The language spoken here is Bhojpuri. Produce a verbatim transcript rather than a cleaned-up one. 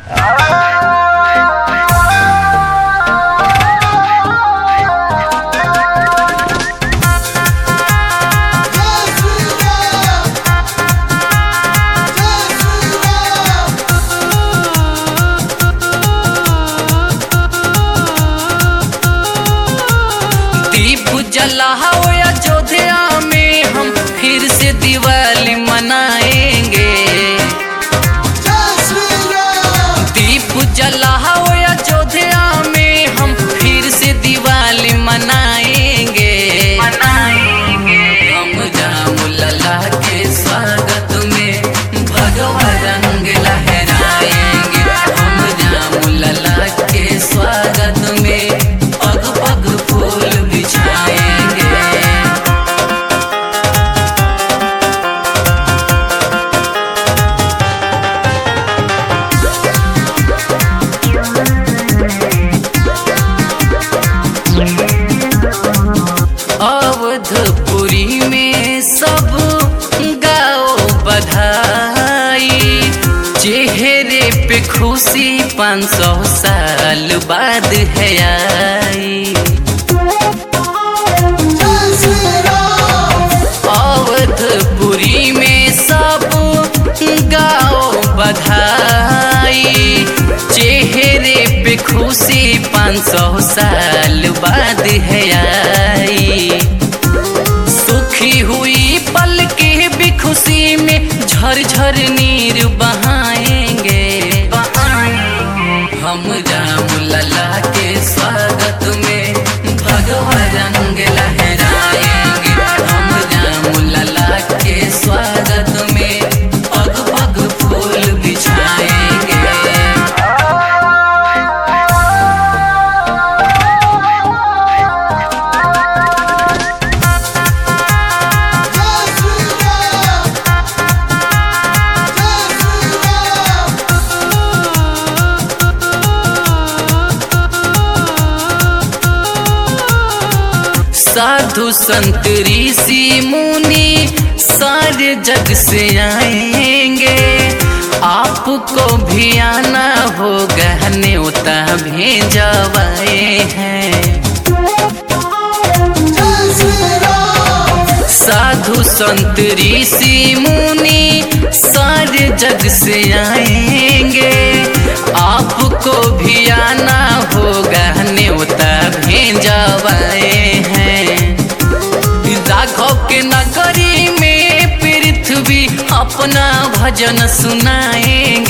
दीप जलाओ अयोध्या में हम फिर से दिवाली मनाएंगे। दीप जलाओ अयोध्या में हम फिर से दिवाली मनाएंगे मनाएंगे हम राम लला के स्वागत में भगवा रंग लहराएंगे। हम राम लला के स्वागत में पग पग फूल बिछाएंगे। अवधपुरी में सब गाओ बधाई, चेहरे पे खुशी पाँच सौ साल बाद है आई। अवधपुरी में सब गाओ बधाई, चेहरे पे खुशी पाँच सौ साल बाद है आई। सुखी हुई पल के भी खुशी में झरझर नीर बहाएंगे हम राम लला के स्वागत में भगवा रंग लहराएंगे। हम राम लला के स्वागत में पग पग फूल बिछाएंगे। साधु संत ऋषि मुनि सारे जग से आएंगे, आपको भी आना होगा न्योता भेजवाए हैं। साधु संत ऋषि मुनि सारे जग से आएंगे, आपको भी आना होगा न्योता भेजवाए हैं। राघव के नगरी में पृथ्वी अपना भजन सुनाएंगे।